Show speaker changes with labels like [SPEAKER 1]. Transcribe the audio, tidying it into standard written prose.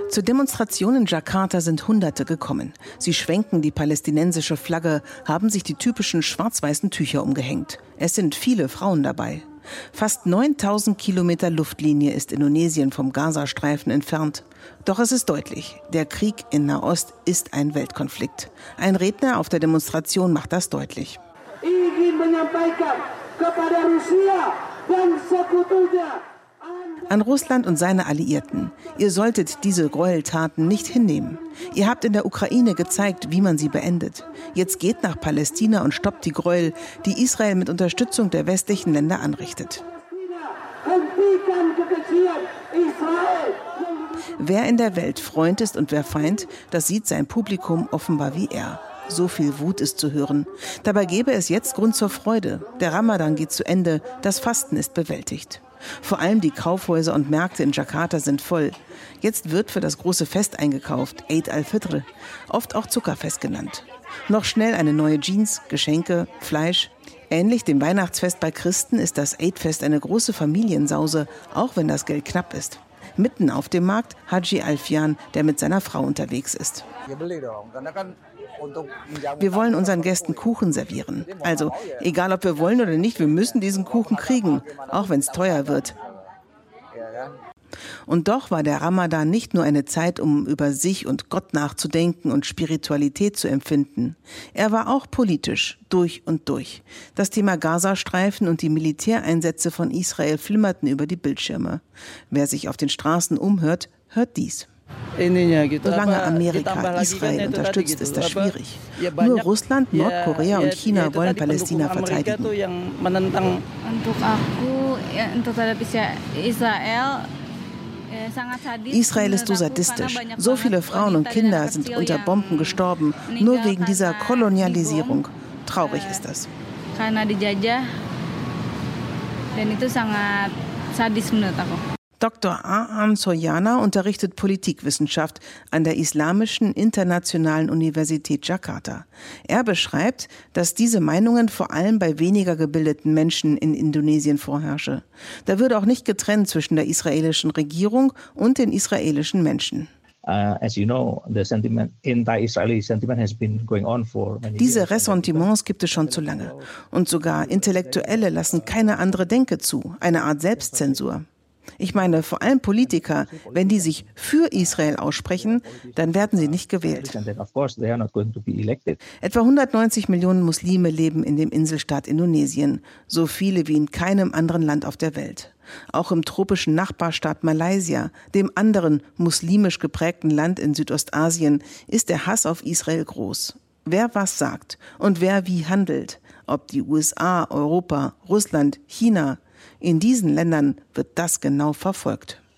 [SPEAKER 1] Zur Demonstration in Jakarta sind Hunderte gekommen. Sie schwenken die palästinensische Flagge, haben sich die typischen schwarz-weißen Tücher umgehängt. Es sind viele Frauen dabei. Fast 9000 Kilometer Luftlinie ist Indonesien vom Gazastreifen entfernt. Doch es ist deutlich, der Krieg in Nahost ist ein Weltkonflikt. Ein Redner auf der Demonstration macht das deutlich. An Russland und seine Alliierten: Ihr solltet diese Gräueltaten nicht hinnehmen. Ihr habt in der Ukraine gezeigt, wie man sie beendet. Jetzt geht nach Palästina und stoppt die Gräuel, die Israel mit Unterstützung der westlichen Länder anrichtet. Wer in der Welt Freund ist und wer Feind, das sieht sein Publikum offenbar wie er. So viel Wut ist zu hören. Dabei gäbe es jetzt Grund zur Freude. Der Ramadan geht zu Ende, das Fasten ist bewältigt. Vor allem die Kaufhäuser und Märkte in Jakarta sind voll. Jetzt wird für das große Fest eingekauft, Eid al-Fitr, oft auch Zuckerfest genannt. Noch schnell eine neue Jeans, Geschenke, Fleisch. Ähnlich dem Weihnachtsfest bei Christen ist das Eid-Fest eine große Familiensause, auch wenn das Geld knapp ist. Mitten auf dem Markt Haji Alfian, der mit seiner Frau unterwegs ist. Wir wollen unseren Gästen Kuchen servieren. Also, egal ob wir wollen oder nicht, wir müssen diesen Kuchen kriegen, auch wenn es teuer wird. Und doch war der Ramadan nicht nur eine Zeit, um über sich und Gott nachzudenken und Spiritualität zu empfinden. Er war auch politisch, durch und durch. Das Thema Gazastreifen und die Militäreinsätze von Israel flimmerten über die Bildschirme. Wer sich auf den Straßen umhört, hört dies. Solange Amerika Israel unterstützt, ist das schwierig. Nur Russland, Nordkorea und China wollen Palästina verteidigen. Israel ist so sadistisch. So viele Frauen und Kinder sind unter Bomben gestorben, nur wegen dieser Kolonialisierung. Traurig ist das. Dr. Aan Soyana unterrichtet Politikwissenschaft an der Islamischen Internationalen Universität Jakarta. Er beschreibt, dass diese Meinungen vor allem bei weniger gebildeten Menschen in Indonesien vorherrsche. Da würde auch nicht getrennt zwischen der israelischen Regierung und den israelischen Menschen. Diese Ressentiments gibt es schon zu lange. Und sogar Intellektuelle lassen keine andere Denke zu, eine Art Selbstzensur. Ich meine, vor allem Politiker, wenn die sich für Israel aussprechen, dann werden sie nicht gewählt. Etwa 190 Millionen Muslime leben in dem Inselstaat Indonesien, so viele wie in keinem anderen Land auf der Welt. Auch im tropischen Nachbarstaat Malaysia, dem anderen muslimisch geprägten Land in Südostasien, ist der Hass auf Israel groß. Wer was sagt und wer wie handelt, ob die USA, Europa, Russland, China, in diesen Ländern wird das genau verfolgt.